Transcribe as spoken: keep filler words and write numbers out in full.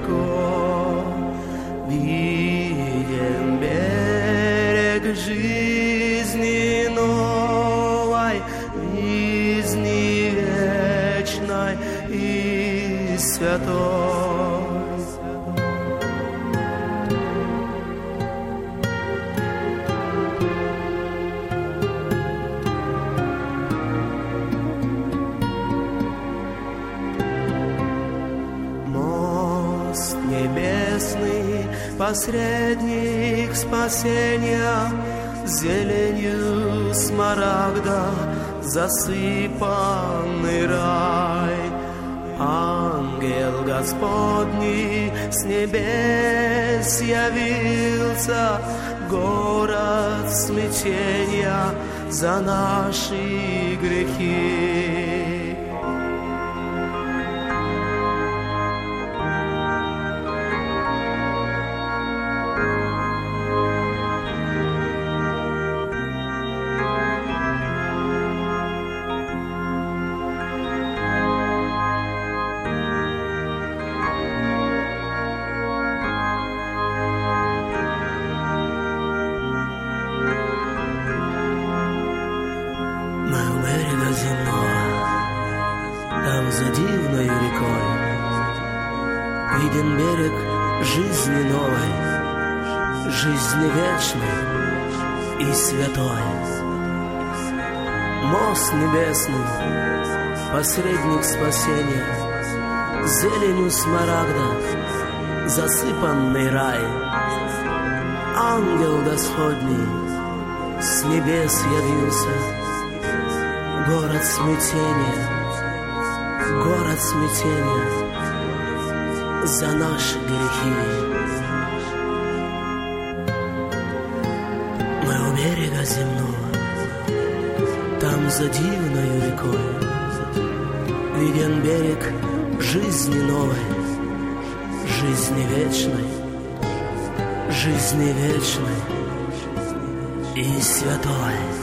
далеко виден берег жизни новой, жизни вечной и святой. Небесный посредник спасения, зеленью смарагда засыпанный рай. Ангел Господний с небес явился, город смятения за наши грехи. Там за дивною рекой виден берег жизни новой, жизни вечной и святой. Мост небесный, посредник спасения, зеленью смарагда засыпанный рай. Ангел Господний с небес явился, город смятения, город смятения за наши грехи. Мы у берега земного, там за дивною рекой виден берег жизни новой, жизни вечной, жизни вечной и святой.